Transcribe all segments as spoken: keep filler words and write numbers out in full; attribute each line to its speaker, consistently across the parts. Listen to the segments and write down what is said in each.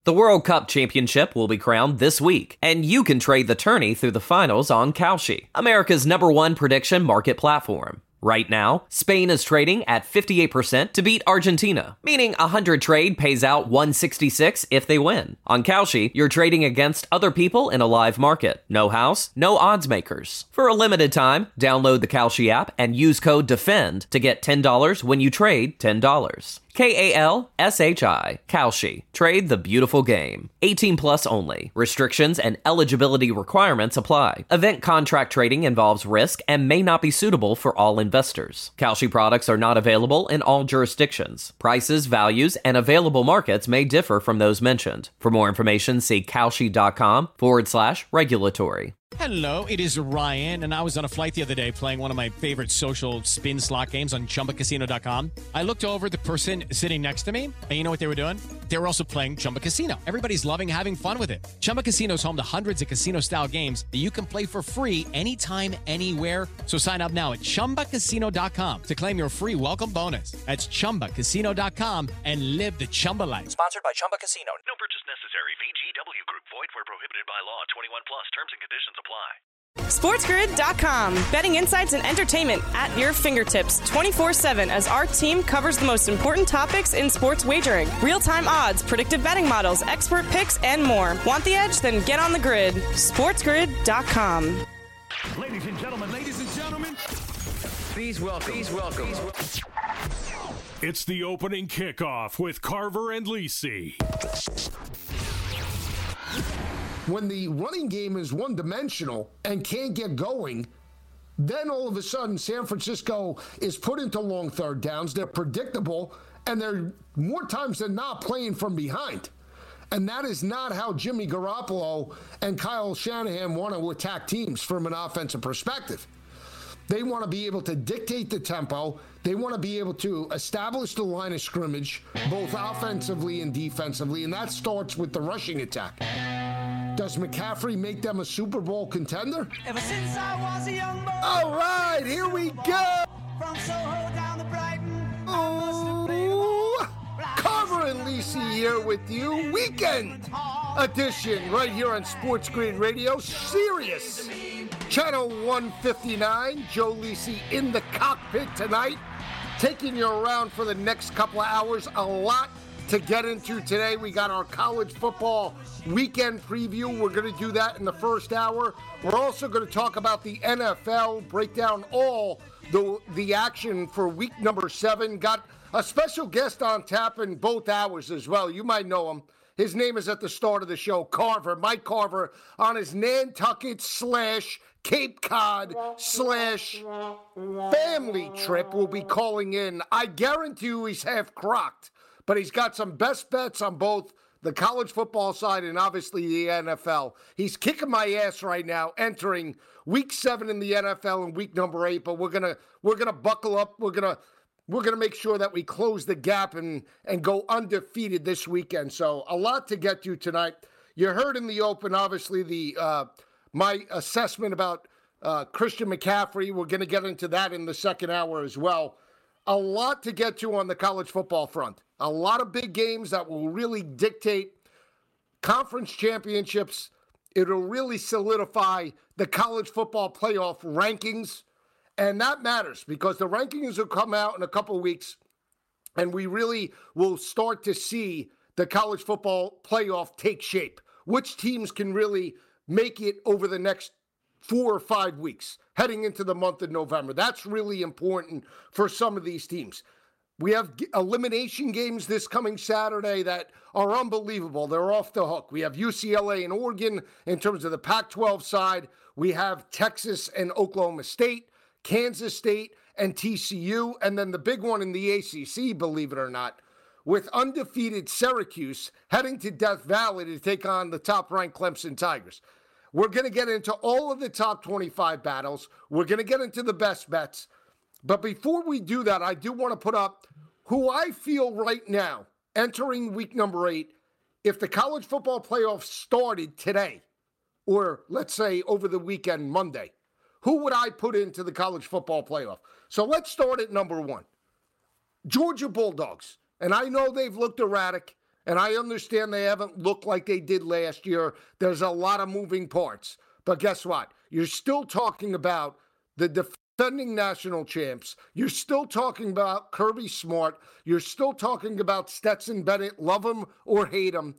Speaker 1: The World Cup Championship will be crowned this week, and you can trade the tourney through the finals on Kalshi, America's number one prediction market platform. Right now, Spain is trading at fifty-eight percent to beat Argentina, meaning a one hundred trade pays out one sixty-six if they win. On Kalshi, you're trading against other people in a live market. No house, no odds makers. For a limited time, download the Kalshi app and use code DEFEND to get ten dollars when you trade ten dollars. K A L S H I, Kalshi. Trade the beautiful game. eighteen plus only. Restrictions and eligibility requirements apply. Event contract trading involves risk and may not be suitable for all investors. Kalshi products are not available in all jurisdictions. Prices, values, and available markets may differ from those mentioned. For more information, see Kalshi.com forward slash regulatory.
Speaker 2: Hello, it is Ryan, and I was on a flight the other day playing one of my favorite social spin slot games on Chumba Casino dot com. I looked over at the person sitting next to me, and you know what they were doing? They were also playing Chumba Casino. Everybody's loving having fun with it. Chumba Casino is home to hundreds of casino-style games that you can play for free anytime, anywhere. So sign up now at Chumba Casino dot com to claim your free welcome bonus. That's Chumba Casino dot com and live the Chumba life.
Speaker 3: Sponsored by Chumba Casino.
Speaker 4: No purchase necessary. V G W Group. Void where prohibited by law. twenty-one plus. Terms and conditions apply.
Speaker 5: SportsGrid dot com. Betting insights and entertainment at your fingertips twenty-four seven as our team covers the most important topics in sports wagering. Real-time odds, predictive betting models, expert picks, and more. Want the edge? Then get on the grid. SportsGrid dot com.
Speaker 6: Ladies and gentlemen, ladies and gentlemen,
Speaker 3: Please welcome, please welcome.
Speaker 6: It's the opening kickoff with Carver and Lisi.
Speaker 7: When the running game is one-dimensional and can't get going, then all of a sudden San Francisco is put into long third downs. They're predictable, and they're more times than not playing from behind. And that is not how Jimmy Garoppolo and Kyle Shanahan want to attack teams from an offensive perspective. They want to be able to dictate the tempo. They want to be able to establish the line of scrimmage, both offensively and defensively, and that starts with the rushing attack. Does McCaffrey make them a Super Bowl contender?
Speaker 8: Ever since I was a young boy.
Speaker 7: All right, here we go.
Speaker 8: From Soho down to Brighton.
Speaker 7: Ooh, Carver and Lisi here with you. Weekend edition right here on Sports Grid Radio. Sirius Channel one fifty-nine. Joe Lisi in the cockpit tonight. Taking you around for the next couple of hours. A lot to get into today. We got our college football weekend preview. We're going to do that in the first hour. We're also going to talk about the N F L, break down all the, the action for week number seven. Got a special guest on tap in both hours as well. You might know him. His name is at the start of the show, Carver, Mike Carver, on his Nantucket slash Cape Cod slash family trip will be calling in. I guarantee you he's half crocked, but he's got some best bets on both the college football side and obviously the N F L. He's kicking my ass right now, entering week seven in the N F L and week number eight. But we're gonna we're gonna buckle up. We're gonna we're gonna make sure that we close the gap and and go undefeated this weekend. So a lot to get to tonight. You heard in the open, obviously the uh, my assessment about uh, Christian McCaffrey. We're gonna get into that in the second hour as well. A lot to get to on the college football front. A lot of big games that will really dictate conference championships. It'll really solidify the college football playoff rankings. And that matters because the rankings will come out in a couple of weeks, and we really will start to see the college football playoff take shape. Which teams can really make it over the next four or five weeks heading into the month of November. That's really important for some of these teams. We have elimination games this coming Saturday that are unbelievable. They're off the hook. We have U C L A and Oregon in terms of the Pac twelve side. We have Texas and Oklahoma State, Kansas State and T C U, and then the big one in the A C C, believe it or not, with undefeated Syracuse heading to Death Valley to take on the top-ranked Clemson Tigers. We're going to get into all of the top twenty-five battles. We're going to get into the best bets. But before we do that, I do want to put up who I feel right now, entering week number eight, if the college football playoff started today, or let's say over the weekend, Monday, who would I put into the college football playoff? So let's start at number one. Georgia Bulldogs. And I know they've looked erratic. And I understand they haven't looked like they did last year. There's a lot of moving parts. But guess what? You're still talking about the defending national champs. You're still talking about Kirby Smart. You're still talking about Stetson Bennett. Love him or hate him.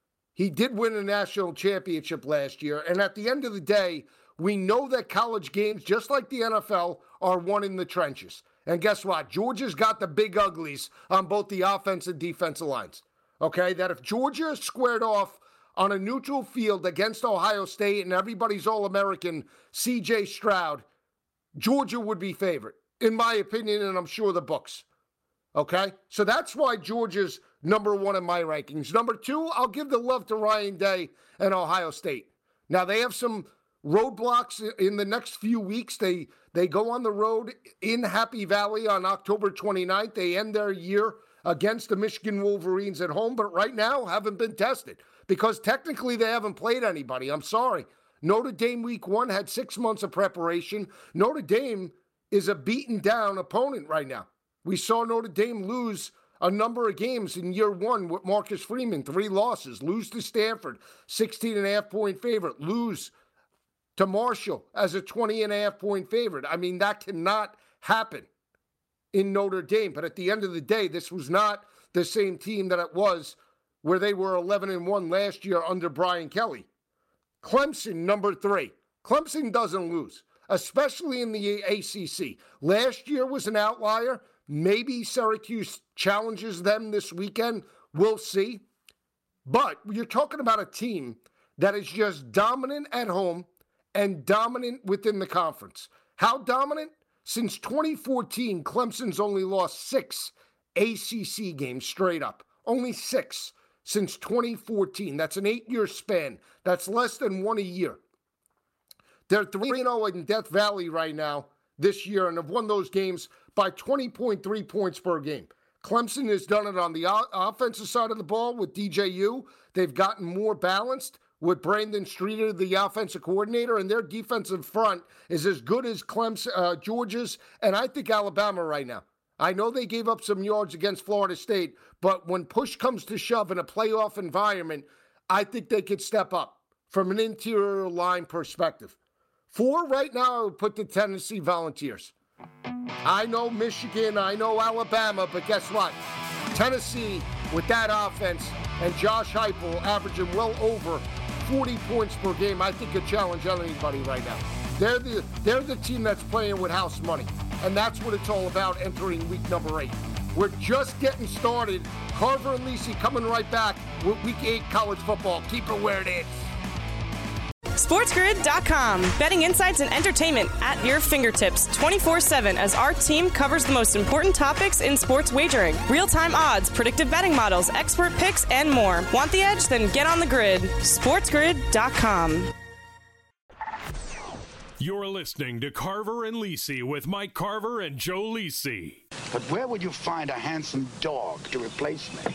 Speaker 7: He did win a national championship last year. And at the end of the day, we know that college games, just like the N F L, are won in the trenches. And guess what? Georgia's got the big uglies on both the offense and defensive lines. Okay, that if Georgia squared off on a neutral field against Ohio State and everybody's All-American C J Stroud, Georgia would be favored, in my opinion, and I'm sure the books. Okay, so that's why Georgia's number one in my rankings. Number two, I'll give the love to Ryan Day and Ohio State. Now, they have some roadblocks in the next few weeks. They they go on the road in Happy Valley on October twenty-ninth. They end their year against the Michigan Wolverines at home, but right now haven't been tested because technically they haven't played anybody. I'm sorry. Notre Dame week one had six months of preparation. Notre Dame is a beaten down opponent right now. We saw Notre Dame lose a number of games in year one with Marcus Freeman, three losses, lose to Stanford, sixteen and a half point favorite, lose to Marshall as a twenty and a half point favorite. I mean, that cannot happen in Notre Dame. But at the end of the day, this was not the same team that it was where they were eleven and one last year under Brian Kelly. Clemson, number three. Clemson doesn't lose, especially in the A C C. Last year was an outlier. Maybe Syracuse challenges them this weekend. We'll see. But you're talking about a team that is just dominant at home and dominant within the conference. How dominant? Since twenty fourteen, Clemson's only lost six A C C games straight up. Only six since twenty fourteen. That's an eight-year span. That's less than one a year. They're three and oh in Death Valley right now this year and have won those games by twenty point three points per game. Clemson has done it on the o- offensive side of the ball with D J U. They've gotten more balanced with Brandon Streeter, the offensive coordinator, and their defensive front is as good as Clemson, uh, Georgia's, and I think Alabama right now. I know they gave up some yards against Florida State, but when push comes to shove in a playoff environment, I think they could step up from an interior line perspective. Four right now, I would put the Tennessee Volunteers. I know Michigan, I know Alabama, but guess what? Tennessee, with that offense, and Josh Heupel averaging well over forty points per game, I think could challenge anybody right now. They're the they're the team that's playing with house money, and that's what it's all about entering week number eight. We're just getting started. Carver and Lisi coming right back with week eight college football. Keep it where it is.
Speaker 5: SportsGrid dot com. Betting insights and entertainment at your fingertips twenty-four seven as our team covers the most important topics in sports wagering. Real-time odds, predictive betting models, expert picks, and more. Want the edge? Then get on the grid. SportsGrid dot com.
Speaker 6: You're listening to Carver and Lisi with Mike Carver and Joe Lisi.
Speaker 9: But where would you find a handsome dog to replace me?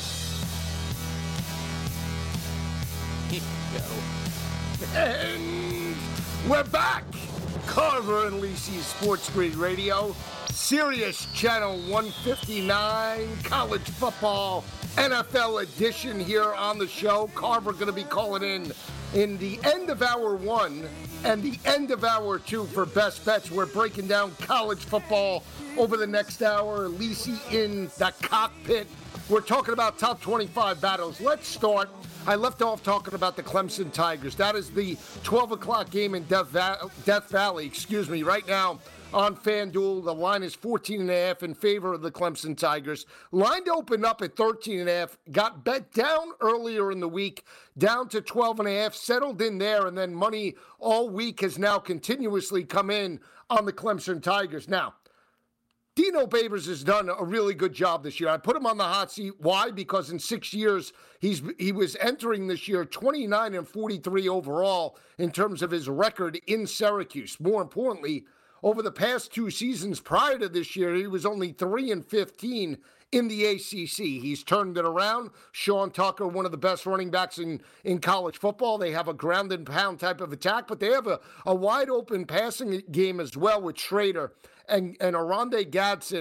Speaker 7: And we're back. Carver and Lisi Sports Grid Radio, Sirius Channel one fifty-nine, college football, N F L edition here on the show. Carver going to be calling in in the end of hour one and the end of hour two for Best Bets. We're breaking down college football over the next hour. Lisi in the cockpit. We're talking about top twenty-five battles. Let's start. I left off talking about the Clemson Tigers. That is the twelve o'clock game in Death, Va- Death Valley, excuse me, right now on FanDuel. The line is fourteen and a half in favor of the Clemson Tigers. Line opened up at thirteen and a half, got bet down earlier in the week, down to twelve and a half, settled in there, and then money all week has now continuously come in on the Clemson Tigers. Now, Dino Babers has done a really good job this year. I put him on the hot seat. Why? Because in six years, he's he was entering this year twenty-nine and forty-three overall in terms of his record in Syracuse. More importantly, over the past two seasons prior to this year, he was only three and fifteen in the A C C. He's turned it around. Sean Tucker, one of the best running backs in, in college football. They have a ground and pound type of attack, but they have a, a wide open passing game as well with Schrader and, and Aronde Gadsden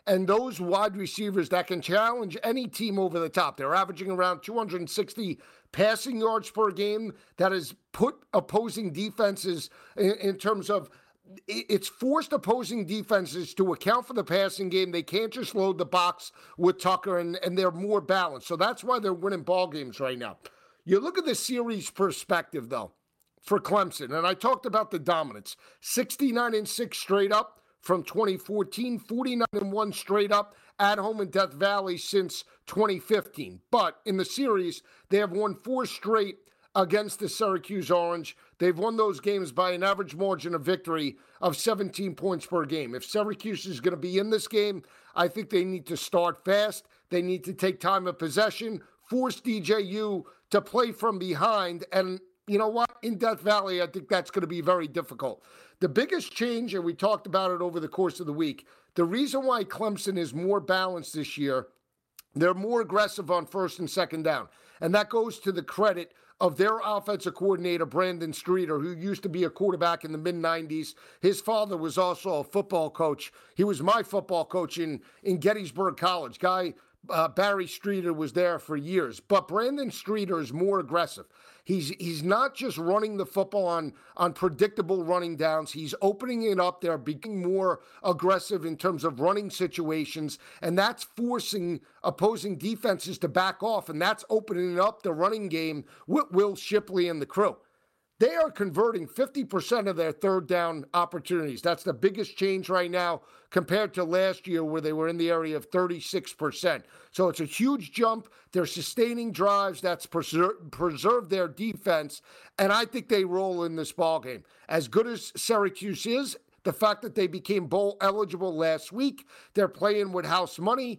Speaker 7: and those wide receivers that can challenge any team over the top. They're averaging around two hundred sixty passing yards per game. That has put opposing defenses in, in terms of it's forced opposing defenses to account for the passing game. They can't just load the box with Tucker, and, and they're more balanced. So that's why they're winning ball games right now. You look at the series perspective, though, for Clemson, and I talked about the dominance. sixty-nine and six straight up from twenty fourteen, forty-nine and one straight up at home in Death Valley since twenty fifteen. But in the series, they have won four straight against the Syracuse Orange. They've won those games by an average margin of victory of seventeen points per game. If Syracuse is going to be in this game, I think they need to start fast. They need to take time of possession, force D J U to play from behind. And you know what? In Death Valley, I think that's going to be very difficult. The biggest change, and we talked about it over the course of the week, the reason why Clemson is more balanced this year, they're more aggressive on first and second down. And that goes to the credit of their offensive coordinator, Brandon Streeter, who used to be a quarterback in the mid nineties. His father was also a football coach. He was my football coach in, in Gettysburg College. Guy, uh, Barry Streeter was there for years. But Brandon Streeter is more aggressive. He's he's not just running the football on, on predictable running downs. He's opening it up there, being more aggressive in terms of running situations, and that's forcing opposing defenses to back off, and that's opening up the running game with Will Shipley and the crew. They are converting fifty percent of their third down opportunities. That's the biggest change right now compared to last year where they were in the area of thirty-six percent. So it's a huge jump. They're sustaining drives. That's preser- preserved their defense. And I think they roll in this ballgame. As good as Syracuse is, the fact that they became bowl eligible last week, they're playing with house money.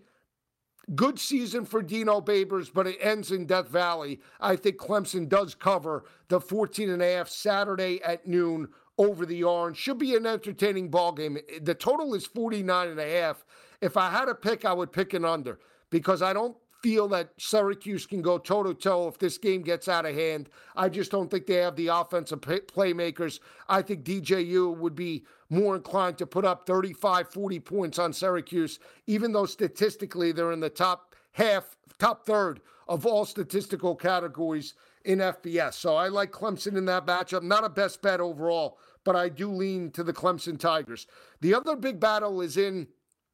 Speaker 7: Good season for Dino Babers, but it ends in Death Valley. I think Clemson does cover the fourteen and a half Saturday at noon over the Orange. Should be an entertaining ball game. The total is forty-nine and a half. If I had to pick, I would pick an under because I don't feel that Syracuse can go toe-to-toe if this game gets out of hand. I just don't think they have the offensive playmakers. I think D J U would be more inclined to put up thirty-five, forty points on Syracuse, even though statistically they're in the top half, top third of all statistical categories in F B S. So I like Clemson in that matchup. Not a best bet overall, but I do lean to the Clemson Tigers. The other big battle is in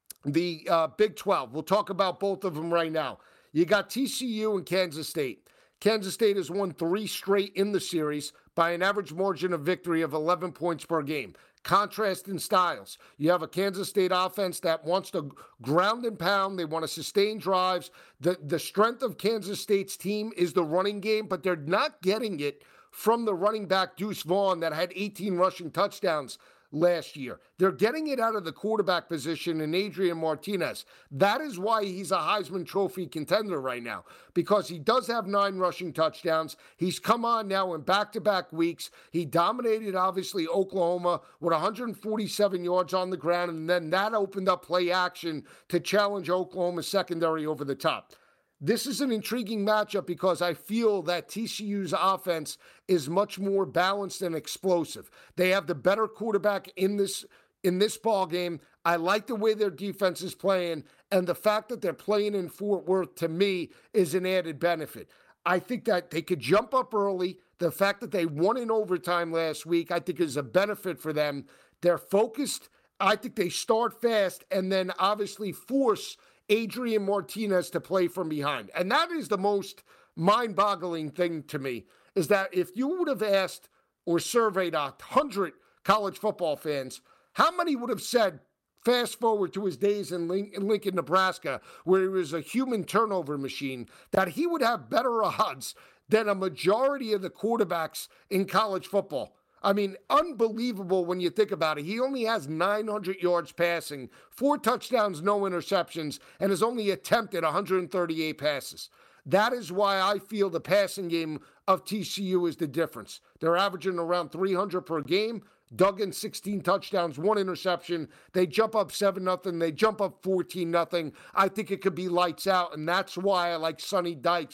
Speaker 7: the uh, Big twelve. We'll talk about both of them right now. You got T C U and Kansas State. Kansas State has won three straight in the series by an average margin of victory of eleven points per game. Contrast in styles. You have a Kansas State offense that wants to ground and pound. They want to sustain drives. The, the strength of Kansas State's team is the running game, but they're not getting it from the running back Deuce Vaughn that had eighteen rushing touchdowns last year. They're getting it out of the quarterback position in Adrian Martinez. That is why he's a Heisman Trophy contender right now, because he does have nine rushing touchdowns. He's come on now in back-to-back weeks. He dominated, obviously, Oklahoma with one hundred forty-seven yards on the ground, and then that opened up play action to challenge Oklahoma's secondary over the top. This is an intriguing matchup because I feel that T C U's offense is much more balanced and explosive. They have the better quarterback in this in this ball game. I like the way their defense is playing, and the fact that they're playing in Fort Worth, to me, is an added benefit. I think that they could jump up early. The fact that they won in overtime last week, I think, is a benefit for them. They're focused. I think they start fast and then obviously force Adrian Martinez to play from behind. And that is the most mind-boggling thing to me, is that if you would have asked or surveyed a hundred college football fans, how many would have said, fast forward to his days in Lincoln, Nebraska, where he was a human turnover machine, that he would have better odds than a majority of the quarterbacks in college football? I mean, unbelievable when you think about it. He only has nine hundred yards passing, four touchdowns, no interceptions, and has only attempted one hundred thirty-eight passes. That is why I feel the passing game of T C U is the difference. They're averaging around three hundred per game. Duggan, sixteen touchdowns, one interception. They jump up seven nothing. They jump up fourteen nothing. I think it could be lights out, and that's why I like Sonny Dykes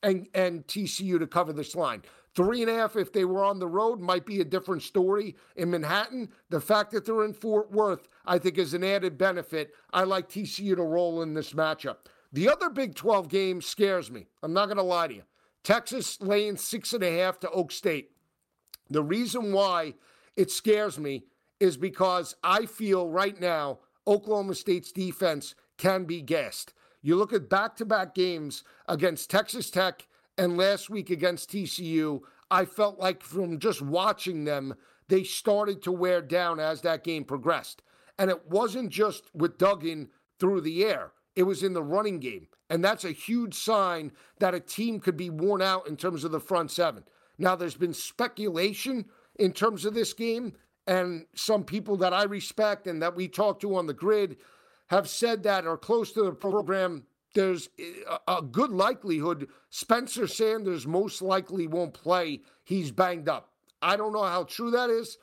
Speaker 7: and, and T C U to cover this line. Three and a half, if they were on the road, might be a different story in Manhattan. The fact that they're in Fort Worth, I think, is an added benefit. I like T C U to roll in this matchup. The other Big twelve game scares me. I'm not going to lie to you. Texas laying six and a half to Oak State. The reason why it scares me is because I feel right now Oklahoma State's defense can be gassed. You look at back-to-back games against Texas Tech and last week against T C U, I felt like from just watching them, they started to wear down as that game progressed. And it wasn't just with Duggan through the air. It was in the running game. And that's a huge sign that a team could be worn out in terms of the front seven. Now, there's been speculation in terms of this game, and some people that I respect and that we talk to on the grid have said that are close to the program, there's a good likelihood Spencer Sanders most likely won't play. He's banged up. I don't know how true that is.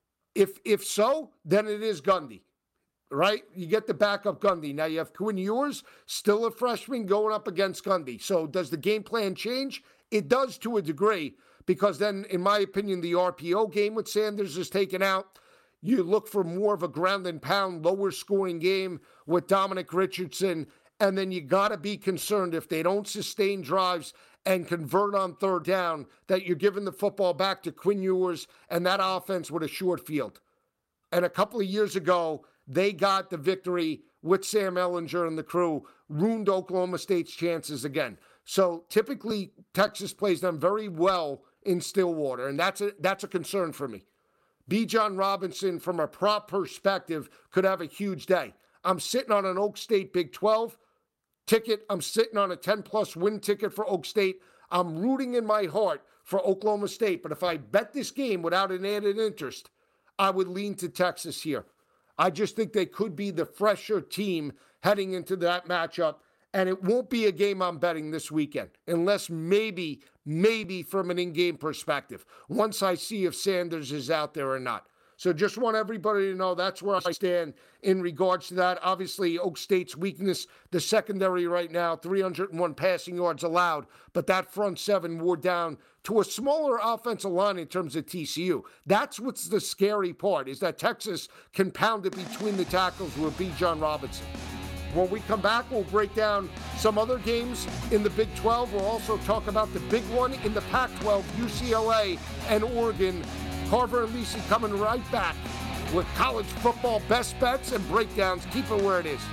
Speaker 7: If if so, then it is Gundy, right? You get the backup Gundy. Now you have Quinn Ewers, still a freshman, going up against Gundy. So does the game plan change? It does to a degree, because then, in my opinion, the R P O game with Sanders is taken out. You look for more of a ground and pound, lower scoring game with Dominic Richardson. And then you got to be concerned if they don't sustain drives and convert on third down, that you're giving the football back to Quinn Ewers and that offense with a short field. And a couple of years ago, they got the victory with Sam Ehlinger and the crew, ruined Oklahoma State's chances again. So typically, Texas plays them very well in Stillwater, and that's a, that's a concern for me. Bijan Robinson, from a prop perspective, could have a huge day. I'm sitting on an Oak State Big twelve ticket. I'm sitting on a ten-plus win ticket for Oak State. I'm rooting in my heart for Oklahoma State. But if I bet this game without an added interest, I would lean to Texas here. I just think they could be the fresher team heading into that matchup. And it won't be a game I'm betting this weekend, unless maybe, maybe from an in-game perspective, once I see if Sanders is out there or not. So just want everybody to know that's where I stand in regards to that. Obviously, Oak State's weakness, the secondary right now, three hundred one passing yards allowed, but that front seven wore down to a smaller offensive line in terms of T C U. That's what's the scary part, is that Texas can pound it between the tackles with Bijan Robinson. When we come back, we'll break down some other games in the Big twelve. We'll also talk about the big one in the Pac twelve, U C L A and Oregon. Carver and Lisi coming right back with college football best bets and breakdowns. Keep it where it is.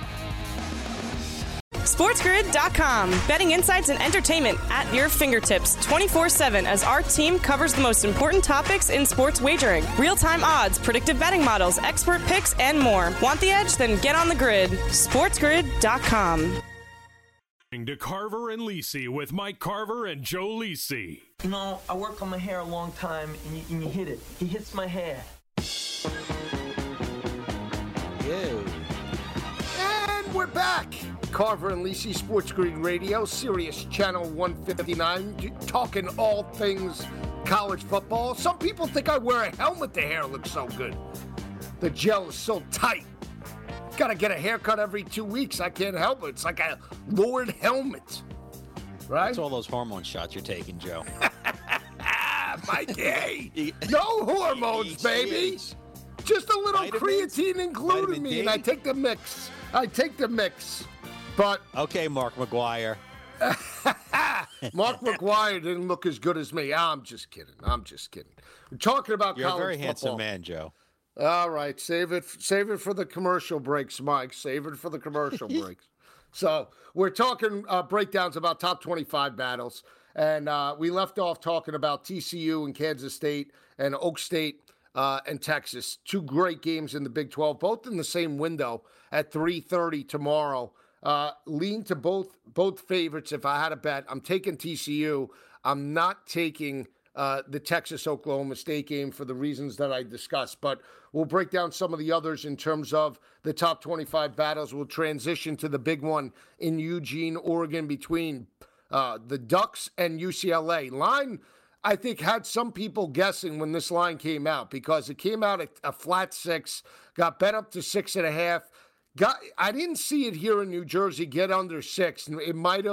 Speaker 5: SportsGrid dot com. Betting insights and entertainment at your fingertips twenty-four seven as our team covers the most important topics in sports wagering. Real-time odds, predictive betting models, expert picks, and more. Want the edge? Then get on the grid. SportsGrid dot com.
Speaker 6: To Carver and Lisi with Mike Carver and Joe Lisi.
Speaker 10: You know, I work on my hair a long time, and you, and you hit it. He hits my hair.
Speaker 7: Yeah. And we're back. Carver and Lisi, Sports Grid Radio, Sirius Channel one fifty-nine, talking all things college football. Some people think I wear a helmet. The hair looks so good. The gel is so tight. Gotta get a haircut every two weeks. I can't help it. It's like a Lord helmet. Right?
Speaker 11: That's all those hormone shots you're taking, Joe.
Speaker 7: Mikey! No hormones, baby! Just a little Vitamins? creatine and glutamine. I take the mix. I take the mix. But
Speaker 11: okay, Mark McGuire.
Speaker 7: Mark McGuire didn't look as good as me. I'm just kidding. I'm just kidding. We're talking about
Speaker 11: You're
Speaker 7: college
Speaker 11: a very
Speaker 7: football.
Speaker 11: handsome man, Joe.
Speaker 7: All right, save it save it for the commercial breaks, Mike. Save it for the commercial breaks. So we're talking uh, breakdowns about top twenty-five battles, and uh, we left off talking about T C U and Kansas State and Oak State uh, and Texas. Two great games in the Big twelve, both in the same window at three thirty tomorrow. Uh, lean to both both favorites. If I had a bet, I'm taking T C U. I'm not taking Uh, the Texas-Oklahoma State game for the reasons that I discussed. But we'll break down some of the others in terms of the top twenty-five battles. We'll transition to the big one in Eugene, Oregon, between uh, the Ducks and U C L A. Line, I think, had some people guessing when this line came out, because it came out at a flat six, got bet up to six and a half. Got, I didn't see it here in New Jersey get under six. It might have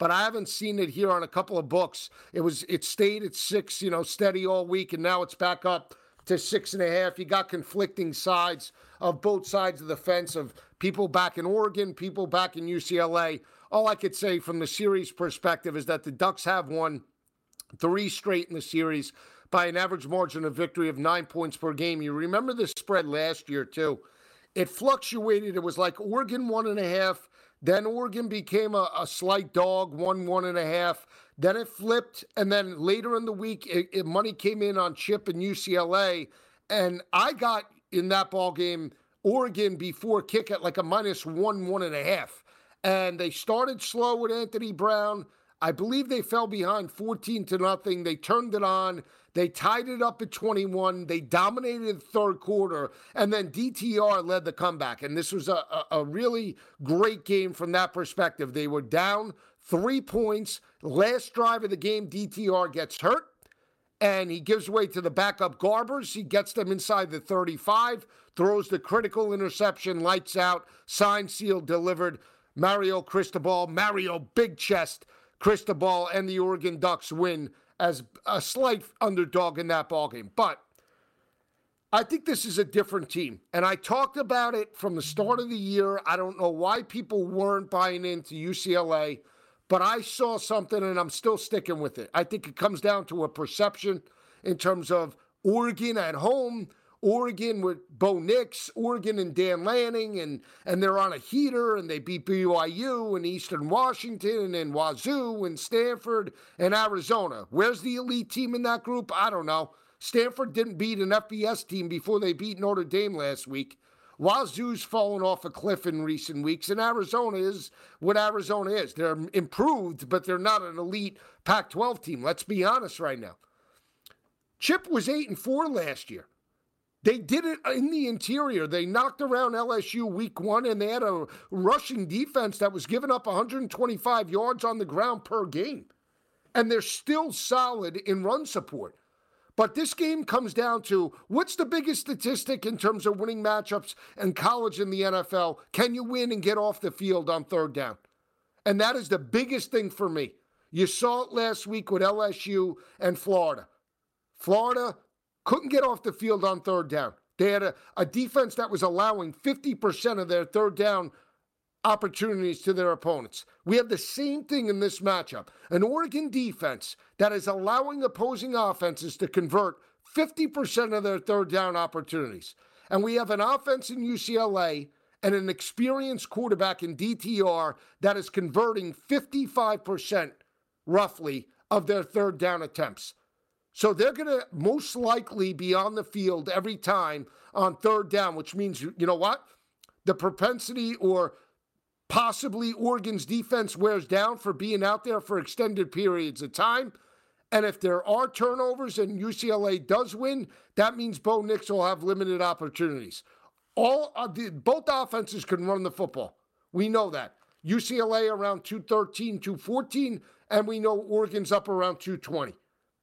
Speaker 7: but I haven't seen it here on a couple of books. It was it stayed at six, you know, steady all week, and now it's back up to six and a half. You got conflicting sides of both sides of the fence, of people back in Oregon, people back in U C L A. All I could say from the series perspective is that the Ducks have won three straight in the series by an average margin of victory of nine points per game. You remember the spread last year, too. It fluctuated. It was like Oregon one and a half. Then Oregon became a, a slight dog, one, one and a half. Then it flipped. And then later in the week, it, it, money came in on Chip and U C L A. And I got in that ball game Oregon before kick at like a minus one, one and a half. And they started slow with Anthony Brown. I believe they fell behind fourteen to nothing. They turned it on. They tied it up at twenty-one. They dominated the third quarter. And then D T R led the comeback. And this was a, a, a really great game from that perspective. They were down three points. Last drive of the game, D T R gets hurt. And he gives way to the backup Garbers. He gets them inside the thirty-five. Throws the critical interception. Lights out. Signed, sealed, delivered. Mario Cristobal. Mario Big Chest Cristobal and the Oregon Ducks win as a slight underdog in that ballgame. But I think this is a different team. And I talked about it from the start of the year. I don't know why people weren't buying into U C L A, but I saw something and I'm still sticking with it. I think it comes down to a perception in terms of Oregon at home, Oregon with Bo Nix, Oregon and Dan Lanning, and, and they're on a heater, and they beat B Y U and Eastern Washington and Wazoo and Stanford and Arizona. Where's the elite team in that group? I don't know. Stanford didn't beat an F B S team before they beat Notre Dame last week. Wazoo's fallen off a cliff in recent weeks, and Arizona is what Arizona is. They're improved, but they're not an elite Pac twelve team. Let's be honest right now. Chip was eight and four last year. They did it in the interior. They knocked around L S U week one, and they had a rushing defense that was giving up one hundred twenty-five yards on the ground per game. And they're still solid in run support. But this game comes down to, what's the biggest statistic in terms of winning matchups in college and the N F L? Can you win and get off the field on third down? And that is the biggest thing for me. You saw it last week with L S U and Florida. Florida couldn't get off the field on third down. They had a, a defense that was allowing fifty percent of their third down opportunities to their opponents. We have the same thing in this matchup. An Oregon defense that is allowing opposing offenses to convert fifty percent of their third down opportunities. And we have an offense in U C L A and an experienced quarterback in D T R that is converting fifty-five percent roughly of their third down attempts. So they're going to most likely be on the field every time on third down, which means, you know what? The propensity or possibly Oregon's defense wears down for being out there for extended periods of time. And if there are turnovers and U C L A does win, that means Bo Nix will have limited opportunities. All of the, both offenses can run the football. We know that. U C L A around two thirteen, two fourteen, and we know Oregon's up around two twenty.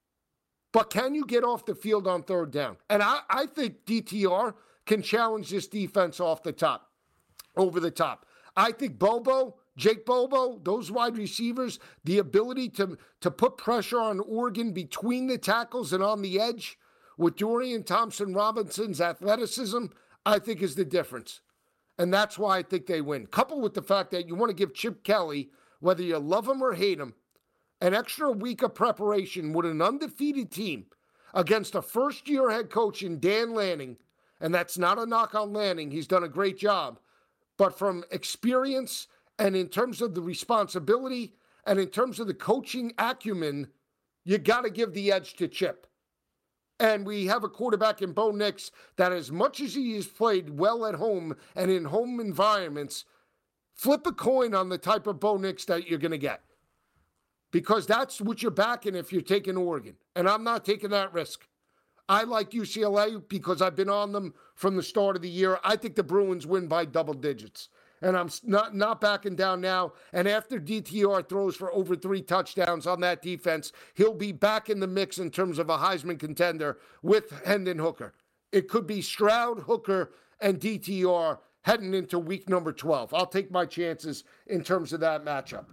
Speaker 7: But can you get off the field on third down? And I, I think D T R can challenge this defense off the top, over the top. I think Bobo, Jake Bobo, those wide receivers, the ability to, to put pressure on Oregon between the tackles and on the edge with Dorian Thompson-Robinson's athleticism, I think is the difference. And that's why I think they win. Coupled with the fact that you want to give Chip Kelly, whether you love him or hate him, an extra week of preparation with an undefeated team against a first-year head coach in Dan Lanning, and that's not a knock on Lanning. He's done a great job. But from experience and in terms of the responsibility and in terms of the coaching acumen, you got to give the edge to Chip. And we have a quarterback in Bo Nix that, as much as he has played well at home and in home environments, flip a coin on the type of Bo Nix that you're going to get. Because that's what you're backing if you're taking Oregon. And I'm not taking that risk. I like U C L A because I've been on them from the start of the year. I think the Bruins win by double digits. And I'm not, not backing down now. And after D T R throws for over three touchdowns on that defense, he'll be back in the mix in terms of a Heisman contender with Hendon Hooker. It could be Stroud, Hooker, and D T R heading into week number twelve. I'll take my chances in terms of that matchup.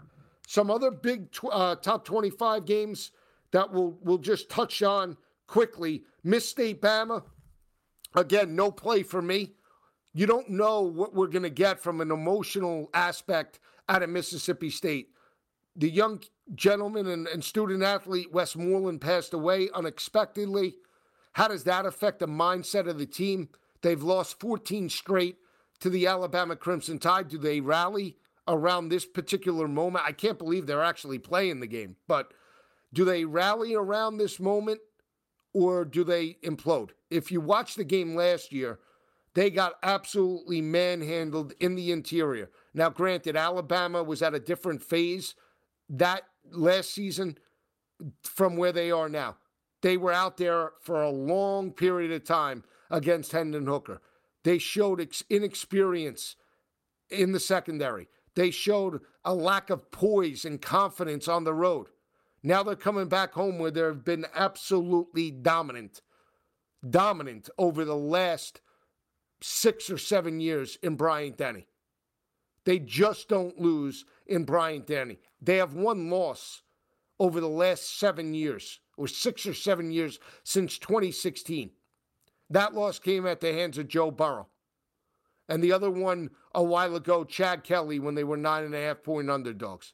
Speaker 7: Some other big tw- uh, top twenty-five games that we'll, we'll just touch on quickly. Miss State Bama, again, no play for me. You don't know what we're going to get from an emotional aspect out of Mississippi State. The young gentleman and, and student athlete Westmoreland passed away unexpectedly. How does that affect the mindset of the team? They've lost fourteen straight to the Alabama Crimson Tide. Do they rally around this particular moment? I can't believe they're actually playing the game, but do they rally around this moment or do they implode? If you watched the game last year, they got absolutely manhandled in the interior. Now, granted, Alabama was at a different phase that last season from where they are now. They were out there for a long period of time against Hendon Hooker. They showed ex- inexperience in the secondary. They showed a lack of poise and confidence on the road. Now they're coming back home where they've been absolutely dominant. Dominant over the last six or seven years in Bryant-Denny. They just don't lose in Bryant-Denny. They have one loss over the last seven years, or six or seven years since twenty sixteen. That loss came at the hands of Joe Burrow. And the other one a while ago, Chad Kelly, when they were nine and a half point underdogs.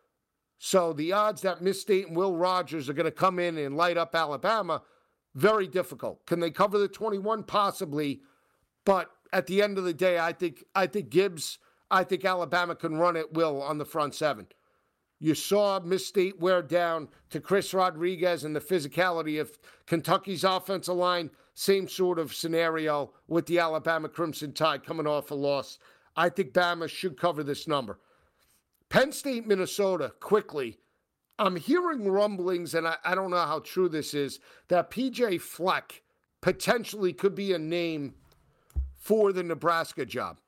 Speaker 7: So the odds that Miss State and Will Rogers are going to come in and light up Alabama, very difficult. Can they cover the twenty-one? Possibly. But at the end of the day, I think I think Gibbs, I think Alabama can run at will on the front seven. You saw Miss State wear down to Chris Rodriguez and the physicality of Kentucky's offensive line. Same sort of scenario with the Alabama Crimson Tide coming off a loss. I think Bama should cover this number. Penn State, Minnesota, quickly. I'm hearing rumblings, and I, I don't know how true this is, that P J Fleck potentially could be a name for the Nebraska job.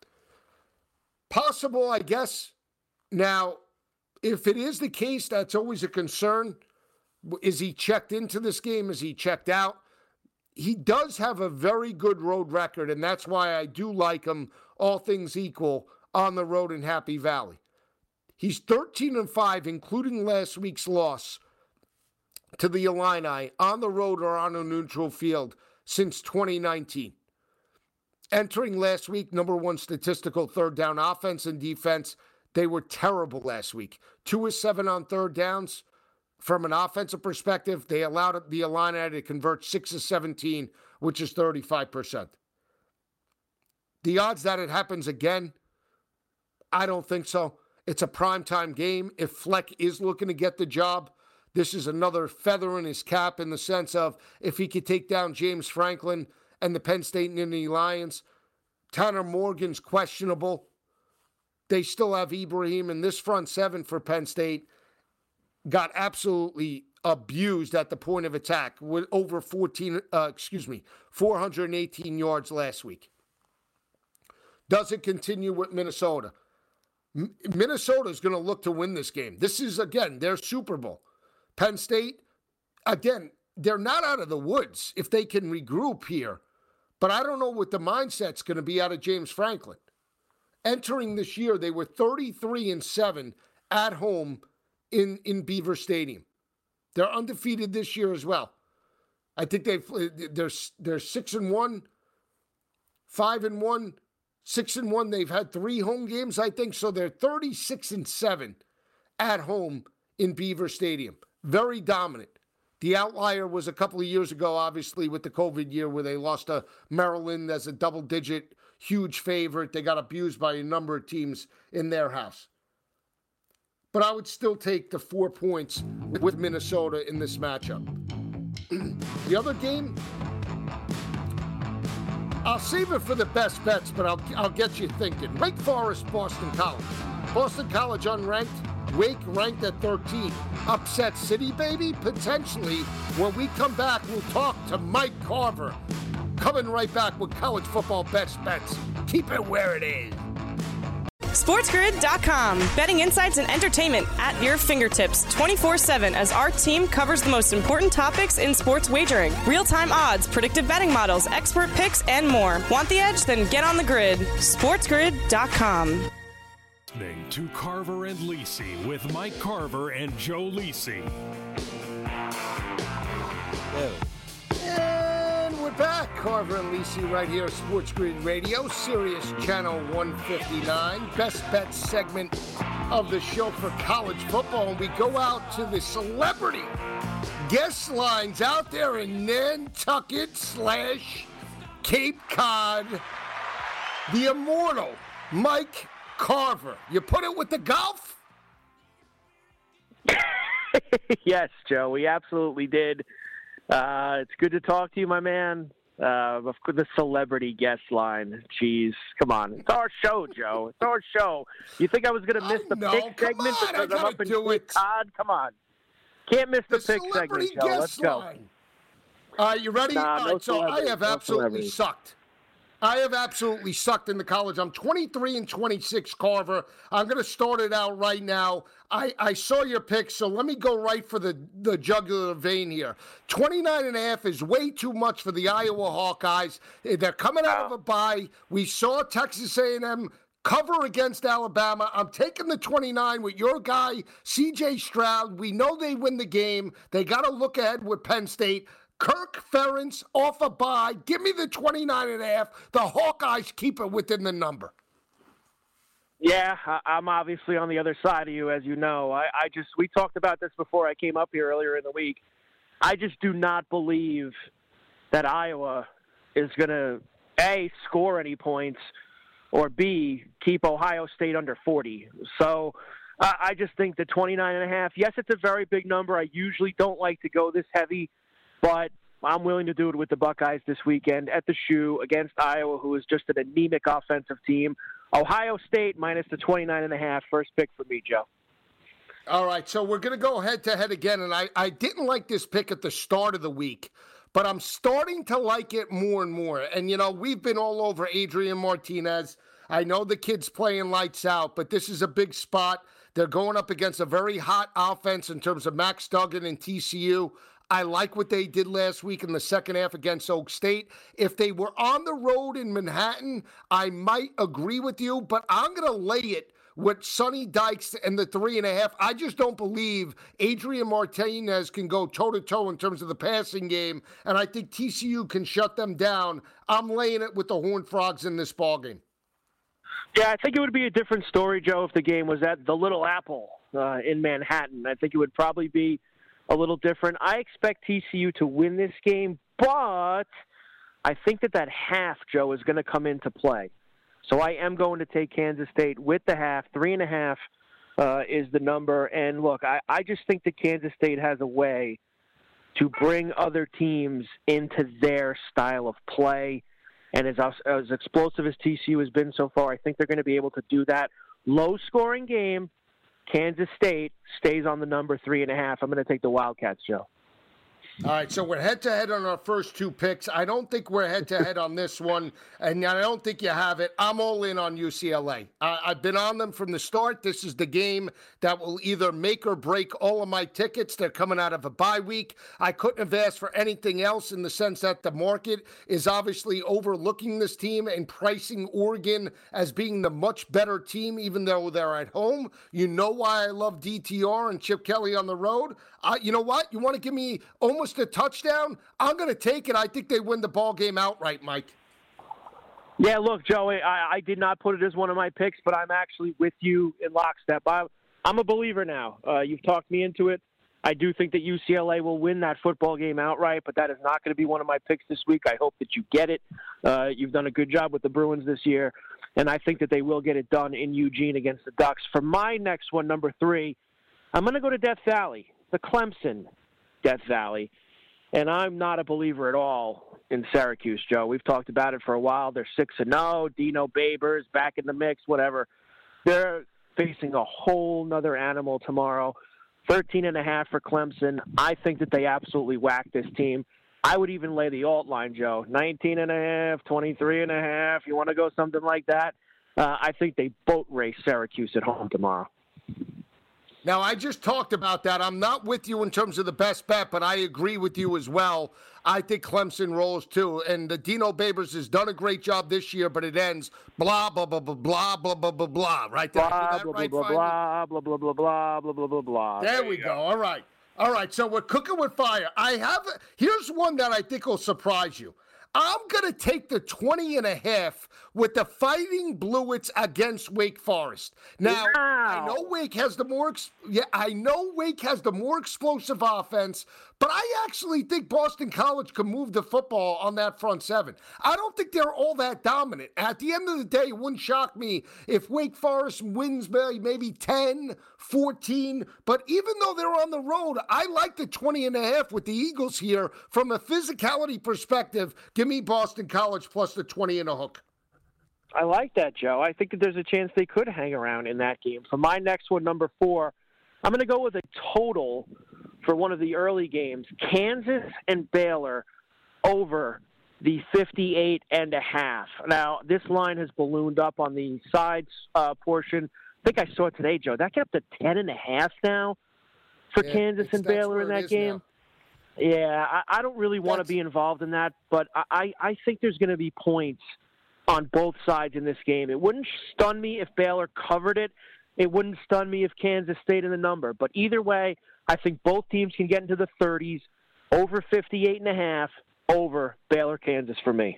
Speaker 7: Possible, I guess. Now, if it is the case, that's always a concern. Is he checked into this game? Is he checked out? He does have a very good road record, and that's why I do like him, all things equal, on the road in Happy Valley. He's thirteen and five, including last week's loss to the Illini, on the road or on a neutral field since twenty nineteen. Entering last week, number one statistical third down offense and defense. They were terrible last week. Two of seven on third downs. From an offensive perspective, they allowed the Illini to convert six of seventeen, which is thirty-five percent. The odds that it happens again, I don't think so. It's a primetime game. If Fleck is looking to get the job, this is another feather in his cap in the sense of if he could take down James Franklin and the Penn State Nittany Lions. Tanner Morgan's questionable. They still have Ibrahim, and this front seven for Penn State got absolutely abused at the point of attack with over fourteen, uh, excuse me, four hundred eighteen yards last week. Does it continue with Minnesota? M- Minnesota is going to look to win this game. This is, again, their Super Bowl. Penn State, again, they're not out of the woods if they can regroup here. But I don't know what the mindset's going to be out of James Franklin. Entering this year, they were thirty-three and seven at home in, in Beaver Stadium. They're undefeated this year as well. I think they've they're they're six and one, five and one, six and one. They've had three home games, I think. So they're thirty-six and seven at home in Beaver Stadium. Very dominant. The outlier was a couple of years ago, obviously, with the COVID year where they lost to Maryland as a double-digit, huge favorite. They got abused by a number of teams in their house. But I would still take the four points with Minnesota in this matchup. The other game, I'll save it for the best bets, but I'll, I'll get you thinking. Wake Forest, Boston College. Boston College unranked. Wake ranked at thirteen. Upset City, baby? Potentially. When we come back, we'll talk to Mike Carver. Coming right back with college football best bets. Keep it where it is.
Speaker 5: SportsGrid dot com. Betting insights and entertainment at your fingertips twenty-four seven as our team covers the most important topics in sports wagering. Real-time odds, predictive betting models, expert picks, and more. Want the edge? Then get on the grid. SportsGrid dot com.
Speaker 6: listening to Carver and Lisi with Mike Carver and Joe Lisi.
Speaker 7: And we're back. Carver and Lisi right here, Sports Grid Radio, Sirius Channel one fifty-nine. Best bet segment of the show for college football. And we go out to the celebrity guest lines out there in Nantucket slash Cape Cod. The immortal Mike Carver. You put it with the golf?
Speaker 12: Yes, Joe, we absolutely did. Uh, it's good to talk to you, my man. Uh, the celebrity guest line. Jeez, come on. It's our show, Joe. It's our show. You think I was going to miss the
Speaker 7: know.
Speaker 12: pick
Speaker 7: Come
Speaker 12: segment
Speaker 7: on,
Speaker 12: because
Speaker 7: I
Speaker 12: I'm up in
Speaker 7: do
Speaker 12: Cape
Speaker 7: it.
Speaker 12: Cod? Come on. Can't miss the,
Speaker 7: The
Speaker 12: pick
Speaker 7: celebrity
Speaker 12: segment, Joe.
Speaker 7: guest
Speaker 12: Let's go.
Speaker 7: line. All right, you ready?
Speaker 12: Nah,
Speaker 7: All
Speaker 12: no
Speaker 7: right, so I
Speaker 12: celebrity,
Speaker 7: have
Speaker 12: no
Speaker 7: absolutely
Speaker 12: celebrity.
Speaker 7: sucked. I have absolutely sucked in the college. I'm twenty-three and twenty-six, Carver. I'm going to start it out right now. I, I saw your pick, so let me go right for the, the jugular vein here. twenty-nine and a half is way too much for the Iowa Hawkeyes. They're coming out of a bye. We saw Texas A and M cover against Alabama. I'm taking the twenty-nine with your guy, C J Stroud. We know they win the game. They got to look ahead with Penn State. Kirk Ferentz off a bye. Give me the twenty-nine and a half. The Hawkeyes keep it within the number.
Speaker 12: Yeah, I- I'm obviously on the other side of you, as you know. I, I just we talked about this before I came up here earlier in the week. I just do not believe that Iowa is going to, A, score any points, or B, keep Ohio State under forty. So uh, I just think the twenty-nine and a half, yes, it's a very big number. I usually don't like to go this heavy, but I'm willing to do it with the Buckeyes this weekend at the Shoe against Iowa, who is just an anemic offensive team. Ohio State minus the twenty-nine and a half. First pick for me, Joe.
Speaker 7: All right, so we're going to go head-to-head again, and I, I didn't like this pick at the start of the week, but I'm starting to like it more and more. And, you know, we've been all over Adrian Martinez. I know the kid's playing lights out, but this is a big spot. They're going up against a very hot offense in terms of Max Duggan and T C U. I like what they did last week in the second half against Oak State. If they were on the road in Manhattan, I might agree with you, but I'm going to lay it with Sonny Dykes and the three and a half. I just don't believe Adrian Martinez can go toe-to-toe in terms of the passing game, and I think T C U can shut them down. I'm laying it with the Horned Frogs in this ballgame.
Speaker 12: Yeah, I think it would be a different story, Joe, if the game was at the Little Apple uh, in Manhattan. I think it would probably be a little different. I expect T C U to win this game, but I think that that half, Joe, is going to come into play. So I am going to take Kansas State with the half. Three and a half uh, is the number. And look, I, I just think that Kansas State has a way to bring other teams into their style of play. And as, as explosive as T C U has been so far, I think they're going to be able to do that. Low-scoring game. Kansas State stays on the number three and a half. I'm going to take the Wildcats, Joe.
Speaker 7: All right, so we're head-to-head on our first two picks. I don't think we're head-to-head on this one, and I don't think you have it. I'm all in on U C L A. I, I've been on them from the start. This is the game that will either make or break all of my tickets. They're coming out of a bye week. I couldn't have asked for anything else in the sense that the market is obviously overlooking this team and pricing Oregon as being the much better team, even though they're at home. You know why I love D T R and Chip Kelly on the road. Uh, you know what? You want to give me almost a touchdown? I'm going to take it. I think they win the ball game outright, Mike.
Speaker 12: Yeah, look, Joey, I, I did not put it as one of my picks, but I'm actually with you in lockstep. I, I'm a believer now. Uh, you've talked me into it. I do think that U C L A will win that football game outright, but that is not going to be one of my picks this week. I hope that you get it. Uh, you've done a good job with the Bruins this year, and I think that they will get it done in Eugene against the Ducks. For my next one, number three, I'm going to go to Death Valley, the Clemson Death Valley. And I'm not a believer at all in Syracuse, Joe. We've talked about it for a while. They're six and oh. Dino Babers back in the mix, whatever. They're facing a whole nother animal tomorrow. thirteen and a half for Clemson. I think that they absolutely whack this team. I would even lay the alt line, Joe. nineteen and a half, twenty-three and a half. You want to go something like that? Uh, I think they boat race Syracuse at home tomorrow.
Speaker 7: Now, I just talked about that. I'm not with you in terms of the best bet, but I agree with you as well. I think Clemson rolls too. And the Dino Babers has done a great job this year, but it ends blah, blah, blah, blah, blah, blah, blah, blah, blah. Right there.
Speaker 12: Blah, blah,
Speaker 7: right,
Speaker 12: blah, blah, blah, blah, blah, blah, blah, blah, blah, blah.
Speaker 7: There, there we go. go. All right. All right. So we're cooking with fire. I have, here's one that I think will surprise you. I'm going to take the twenty and a half with the Fighting Bluets against Wake Forest. Now, wow. I know Wake has the more ex- yeah, I know Wake has the more explosive offense, but I actually think Boston College can move the football on that front seven. I don't think they're all that dominant. At the end of the day, it wouldn't shock me if Wake Forest wins by maybe ten, fourteen, but even though they're on the road, I like the twenty and a half with the Eagles here from a physicality perspective. Give me Boston College plus the twenty and a hook.
Speaker 12: I like that, Joe. I think that there's a chance they could hang around in that game. For my next one, number four, I'm going to go with a total for one of the early games. Kansas and Baylor over the fifty-eight and a half. Now, this line has ballooned up on the sides uh, portion. I think I saw it today, Joe. That got up to ten and a half now for
Speaker 7: yeah,
Speaker 12: Kansas and Baylor in that game.
Speaker 7: Now.
Speaker 12: Yeah, I, I don't really want to be involved in that, but I, I think there's going to be points on both sides in this game. It wouldn't stun me if Baylor covered it. It wouldn't stun me if Kansas stayed in the number. But either way, I think both teams can get into the thirties, over fifty-eight and a half, over Baylor, Kansas for me.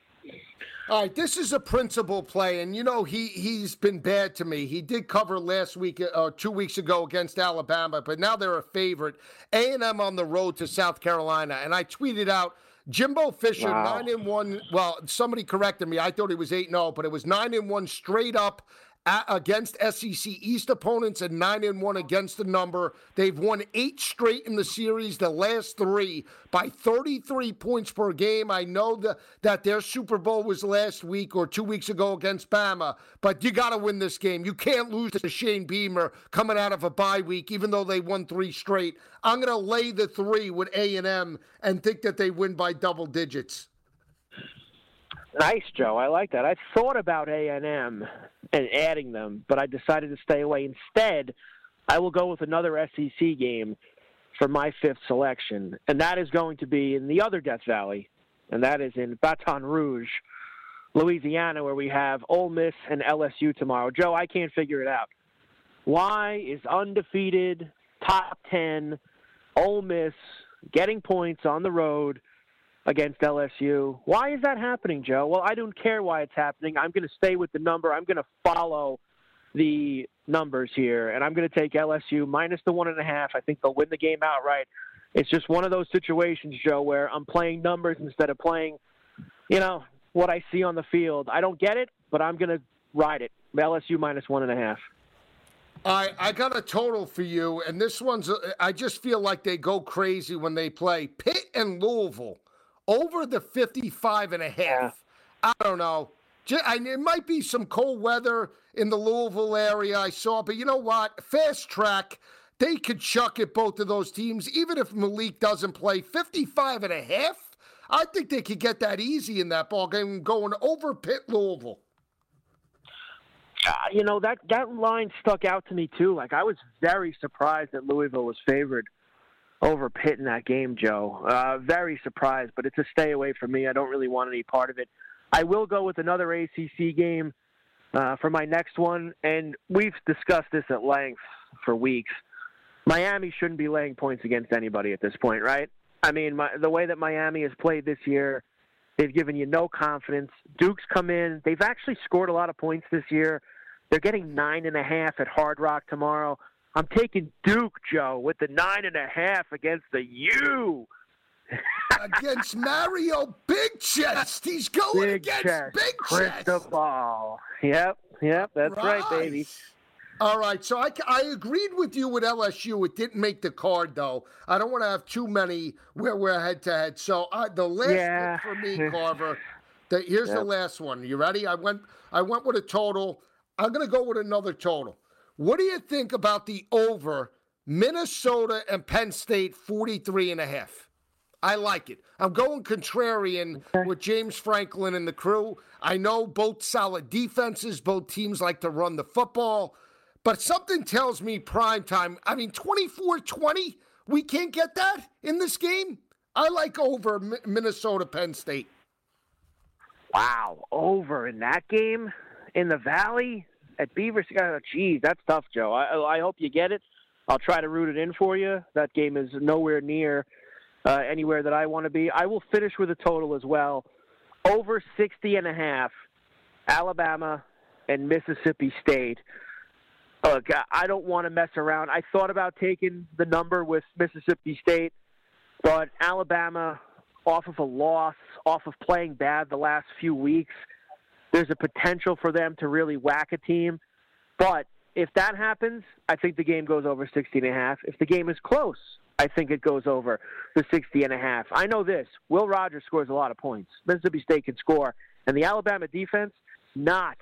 Speaker 7: All right, this is a principal play, and you know he he's been bad to me. He did cover last week, uh, two weeks ago against Alabama, but now they're a favorite. A and M on the road to South Carolina, and I tweeted out Jimbo Fisher wow. nine and one. Well, somebody corrected me. I thought he was eight and zero, but it was nine and one straight up at, against S E C East opponents, and nine and one against the number. They've won eight straight in the series, the last three by thirty-three points per game. I know that that their Super Bowl was last week or two weeks ago against Bama, but you got to win this game. You can't lose to Shane Beamer coming out of a bye week, even though they won three straight. I'm going to lay the three with A and M and think that they win by double digits.
Speaker 12: Nice, Joe. I like that. I thought about A and M and adding them, but I decided to stay away. Instead, I will go with another S E C game for my fifth selection, and that is going to be in the other Death Valley, and that is in Baton Rouge, Louisiana, where we have Ole Miss and L S U tomorrow. Joe, I can't figure it out. Why is undefeated, top ten, Ole Miss getting points on the road against L S U? Why is that happening, Joe? Well, I don't care why it's happening. I'm going to stay with the number. I'm going to follow the numbers here, and I'm going to take L S U minus the one and a half. I think they'll win the game outright. It's just one of those situations, Joe, where I'm playing numbers instead of playing, you know, what I see on the field. I don't get it, but I'm going to ride it. L S U minus one and a half.
Speaker 7: I I got a total for you, and this one's, I just feel like they go crazy when they play Pitt and Louisville. Over the fifty-five and a half. Yeah. I don't know. Just, I, it might be some cold weather in the Louisville area I saw, but you know what? Fast track, they could chuck at both of those teams, even if Malik doesn't play. fifty-five and a half? I think they could get that easy in that ball game going over Pitt Louisville.
Speaker 12: Uh, you know, that, that line stuck out to me, too. Like, I was very surprised that Louisville was favored over Pitt in that game, Joe. Uh, very surprised, but it's a stay away from me. I don't really want any part of it. I will go with another A C C game uh, for my next one, and we've discussed this at length for weeks. Miami shouldn't be laying points against anybody at this point, right? I mean, my, the way that Miami has played this year, they've given you no confidence. Duke's come in. They've actually scored a lot of points this year. They're getting nine and a half at Hard Rock tomorrow. I'm taking Duke, Joe, with the nine and a half against the U.
Speaker 7: Against Mario Big Chest. He's going
Speaker 12: big
Speaker 7: against
Speaker 12: chest.
Speaker 7: Big Chest.
Speaker 12: Cristobal. Yep, yep, that's right, right baby.
Speaker 7: All right, so I, I agreed with you with L S U. It didn't make the card, though. I don't want to have too many where we're head-to-head. So uh, the last
Speaker 12: yeah.
Speaker 7: pick for me, Carver, the, here's yep. the last one. You ready? I went, I went with a total. I'm going to go with another total. What do you think about the over Minnesota and Penn State forty-three and a half? I like it. I'm going contrarian okay. with James Franklin and the crew. I know both solid defenses. Both teams like to run the football. But something tells me prime time. I mean, twenty-four twenty, we can't get that in this game. I like over Minnesota Penn State.
Speaker 12: Wow, over in that game in the Valley at Beaver. Oh, geez, that's tough, Joe. I, I hope you get it. I'll try to root it in for you. That game is nowhere near uh, anywhere that I want to be. I will finish with a total as well. Over sixty and a half, Alabama and Mississippi State. Look, I don't want to mess around. I thought about taking the number with Mississippi State, but Alabama, off of a loss, off of playing bad the last few weeks, there's a potential for them to really whack a team. But if that happens, I think the game goes over sixty and a half. If the game is close, I think it goes over the sixty and a half. I know this. Will Rogers scores a lot of points. Mississippi State can score. And the Alabama defense, not,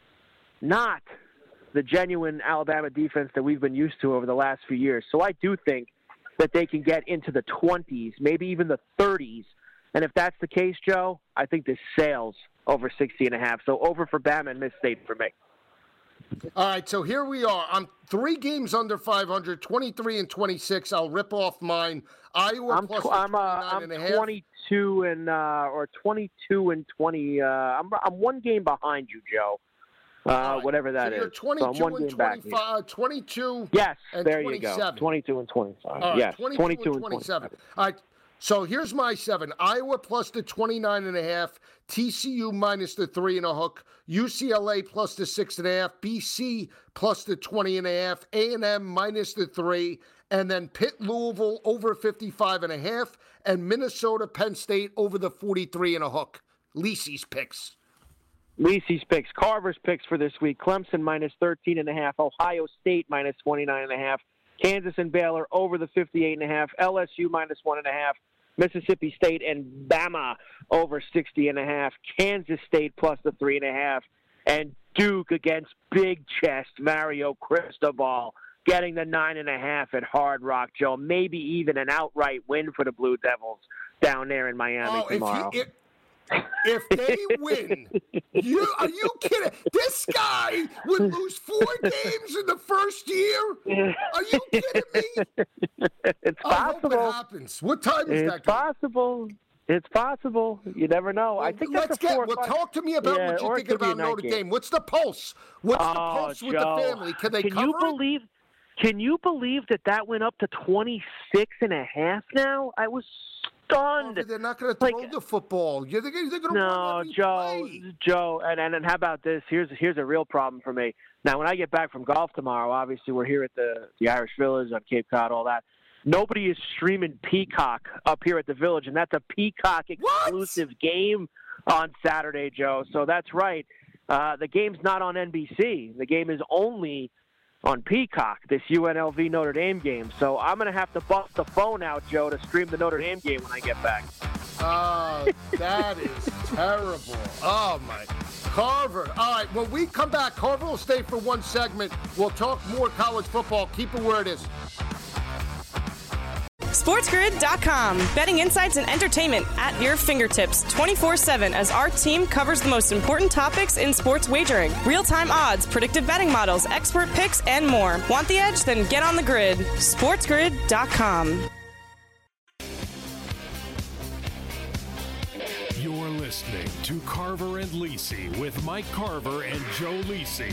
Speaker 12: not the genuine Alabama defense that we've been used to over the last few years. So I do think that they can get into the twenties, maybe even the thirties. And if that's the case, Joe, I think this sails over sixty and a half. So over for Bama and Miss State for me.
Speaker 7: All right, so here we are. I'm three games under five hundred, twenty-three and twenty-six. I'll rip off mine. Iowa
Speaker 12: I'm,
Speaker 7: plus
Speaker 12: tw- I'm, uh, I'm
Speaker 7: and a half.
Speaker 12: twenty-two and uh, or twenty-two and twenty. Uh, I'm I'm one game behind you, Joe. Uh, right. Whatever that
Speaker 7: so
Speaker 12: is.
Speaker 7: You're twenty-two
Speaker 12: so I'm one
Speaker 7: and
Speaker 12: game back
Speaker 7: twenty-five. twenty-two.
Speaker 12: Yes,
Speaker 7: and
Speaker 12: there
Speaker 7: twenty-seven.
Speaker 12: you go. twenty-two and twenty-five.
Speaker 7: All right,
Speaker 12: yes,
Speaker 7: twenty-two,
Speaker 12: twenty-two
Speaker 7: and twenty-seven.
Speaker 12: twenty-seven.
Speaker 7: All right. So here's my seven. Iowa plus the twenty-nine and a half. T C U minus the three and a hook. U C L A plus the six and a half. B C plus the twenty and a half. A and M minus the three. And then Pitt Louisville over fifty-five and a half. And Minnesota Penn State over the forty-three and a hook. Lisi's picks.
Speaker 12: Lisi's picks. Carver's picks for this week. Clemson minus thirteen and a half. Ohio State minus twenty-nine and a half. Kansas and Baylor over the fifty-eight and a half. L S U minus one and a half. Mississippi State and Bama over sixty and a half. Kansas State plus the three and a half. And Duke against big chest Mario Cristobal getting the nine and a half at Hard Rock, Joe. Maybe even an outright win for the Blue Devils down there in Miami
Speaker 7: oh,
Speaker 12: tomorrow.
Speaker 7: If, he, if, if they win, you are you kidding? This guy would lose four games in the first year? Are you kidding me?
Speaker 12: It's
Speaker 7: I
Speaker 12: possible.
Speaker 7: hope it happens. What time is
Speaker 12: it's
Speaker 7: that?
Speaker 12: It's possible. It's possible. You never know.
Speaker 7: Well,
Speaker 12: I think
Speaker 7: let's
Speaker 12: that's a
Speaker 7: get.
Speaker 12: four
Speaker 7: Well, talk to me about
Speaker 12: yeah,
Speaker 7: what you're thinking about Notre game. game. What's the pulse? What's
Speaker 12: oh,
Speaker 7: the pulse
Speaker 12: Joe,
Speaker 7: with the family? Can they
Speaker 12: can
Speaker 7: cover
Speaker 12: you believe?
Speaker 7: It?
Speaker 12: Can you believe that that went up to twenty-six and a half now? I was stunned.
Speaker 7: Oh, they're not going to throw
Speaker 12: like,
Speaker 7: the football. They're, they're going to
Speaker 12: no, Joe.
Speaker 7: Play.
Speaker 12: Joe, and, and and how about this? Here's here's a real problem for me. Now, when I get back from golf tomorrow, obviously we're here at the the Irish Village on Cape Cod, all that. Nobody is streaming Peacock up here at the Village, and that's a Peacock exclusive what? game on Saturday, Joe. So that's right. Uh, the game's not on N B C. The game is only on Peacock, this U N L V Notre Dame game. So I'm going to have to bust the phone out, Joe, to stream the Notre Dame game when I get back.
Speaker 7: Oh, that is terrible. Oh, my. Carver. All right, when we come back, Carver will stay for one segment. We'll talk more college football. Keep it where it is.
Speaker 5: SportsGrid dot com. Betting insights and entertainment at your fingertips twenty-four seven as our team covers the most important topics in sports wagering. Real-time odds, predictive betting models, expert picks, and more. Want the edge? Then get on the grid. SportsGrid dot com.
Speaker 6: You're listening to Carver and Lisi with Mike Carver and Joe Lisi.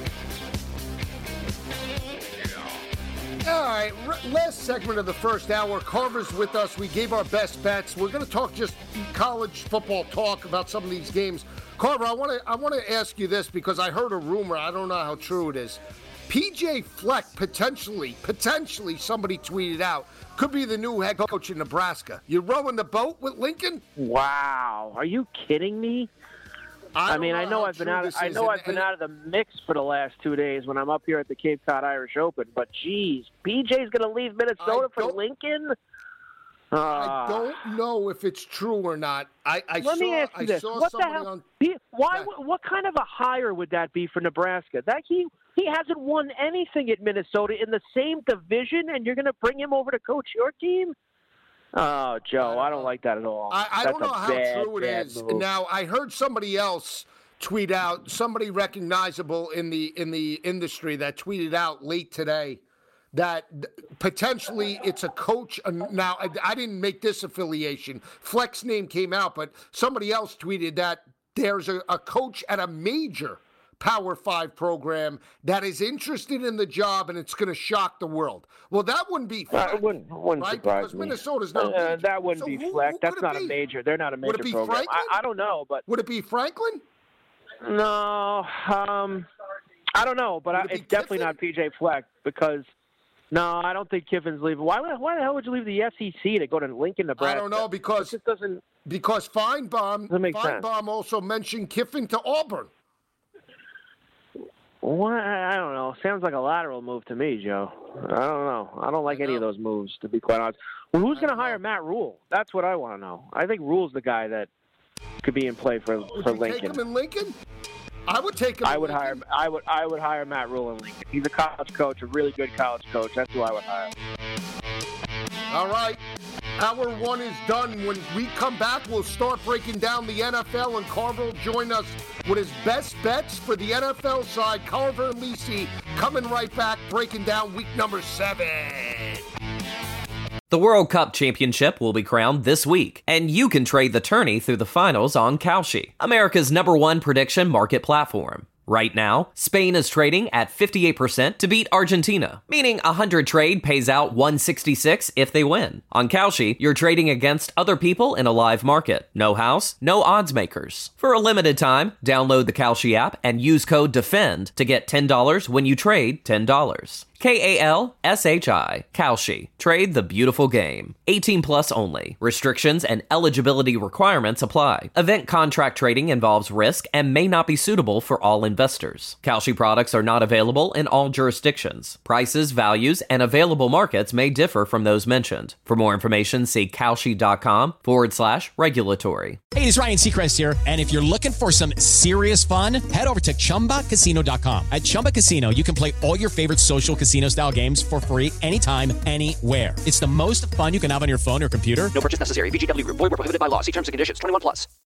Speaker 7: All right, last segment of the first hour. Carver's with us. We gave our best bets. We're going to talk just college football talk about some of these games. Carver, I want to I want to ask you this because I heard a rumor. I don't know how true it is. P J Fleck potentially, potentially somebody tweeted out, could be the new head coach in Nebraska. You rowing the boat with Lincoln?
Speaker 12: Wow, are you kidding me? I, I mean,
Speaker 7: know
Speaker 12: I know I've been out. Of, I know I've been out of the mix for the last two days when I'm up here at the Cape Cod Irish Open. But geez, P J's going to leave Minnesota for Lincoln. Uh,
Speaker 7: I don't know if it's true or not. I, I
Speaker 12: let
Speaker 7: saw.
Speaker 12: me ask you
Speaker 7: I
Speaker 12: this:
Speaker 7: saw
Speaker 12: What the
Speaker 7: somebody
Speaker 12: hell?
Speaker 7: on.
Speaker 12: Why? What, what kind of a hire would that be for Nebraska? That he he hasn't won anything at Minnesota in the same division, and you're going to bring him over to coach your team? Oh, Joe, I don't like that at all.
Speaker 7: I, I
Speaker 12: That's
Speaker 7: don't know
Speaker 12: a
Speaker 7: how
Speaker 12: bad,
Speaker 7: true it
Speaker 12: bad
Speaker 7: is.
Speaker 12: Move.
Speaker 7: Now, I heard somebody else tweet out somebody recognizable in the in the industry that tweeted out late today that potentially it's a coach. Now, I, I didn't make this affiliation. Fleck's name came out, but somebody else tweeted that there's a, a coach at a major Power Five program that is interested in the job, and it's going to shock the world. Well, that wouldn't be Fleck,
Speaker 12: uh, it wouldn't, wouldn't
Speaker 7: right?
Speaker 12: surprise
Speaker 7: Because
Speaker 12: me.
Speaker 7: Minnesota's not
Speaker 12: uh,
Speaker 7: a major.
Speaker 12: That wouldn't
Speaker 7: so
Speaker 12: be
Speaker 7: who,
Speaker 12: Fleck.
Speaker 7: who
Speaker 12: That's not
Speaker 7: be?
Speaker 12: a major. They're not a major
Speaker 7: would it be
Speaker 12: program.
Speaker 7: Franklin?
Speaker 12: I, I don't know, but
Speaker 7: would it be Franklin?
Speaker 12: No, um, I don't know, but I,
Speaker 7: it
Speaker 12: it's definitely
Speaker 7: Kiffin?
Speaker 12: not P J Fleck because no, I don't think Kiffin's leaving. Why? Why the hell would you leave the S E C to go to Lincoln, Nebraska?
Speaker 7: I don't know because
Speaker 12: it doesn't
Speaker 7: because Feinbaum
Speaker 12: doesn't make sense.
Speaker 7: Feinbaum also mentioned Kiffin to Auburn.
Speaker 12: What? I don't know. Sounds like a lateral move to me, Joe. I don't know. I don't like
Speaker 7: I
Speaker 12: any
Speaker 7: know.
Speaker 12: of those moves, to be quite honest. Well, who's going to hire Matt Rule? That's what I want to know. I think Rule's the guy that could be in play for
Speaker 7: Would
Speaker 12: for
Speaker 7: you
Speaker 12: Lincoln.
Speaker 7: take him in Lincoln? I would take him.
Speaker 12: I
Speaker 7: in
Speaker 12: would
Speaker 7: Lincoln.
Speaker 12: hire. I would. I would hire Matt Rule in Lincoln. He's a college coach, a really good college coach. That's who I would hire.
Speaker 7: All right. Hour one is done. When we come back, we'll start breaking down the N F L, and Carver will join us with his best bets for the N F L side. Carver and Lisi coming right back, breaking down week number seven.
Speaker 1: The World Cup Championship will be crowned this week, and you can trade the tourney through the finals on Kalshi, America's number one prediction market platform. Right now, Spain is trading at fifty-eight percent to beat Argentina, meaning a one hundred trade pays out one hundred sixty-six if they win. On Kalshi, you're trading against other people in a live market. No house, no odds makers. For a limited time, download the Kalshi app and use code DEFEND to get ten dollars when you trade ten dollars. K A L S H I, Kalshi. Trade the beautiful game. eighteen plus only. Restrictions and eligibility requirements apply. Event contract trading involves risk and may not be suitable for all investors. Kalshi products are not available in all jurisdictions. Prices, values, and available markets may differ from those mentioned. For more information, see Kalshi.com forward slash regulatory.
Speaker 2: Hey, it's Ryan Seacrest here, and if you're looking for some serious fun, head over to Chumba Casino dot com. At Chumba Casino, you can play all your favorite social casino-style games for free anytime, anywhere. It's the most fun you can have on your phone or computer.
Speaker 3: No purchase necessary. V G W Group. Void where prohibited by law. See terms and conditions. twenty-one plus.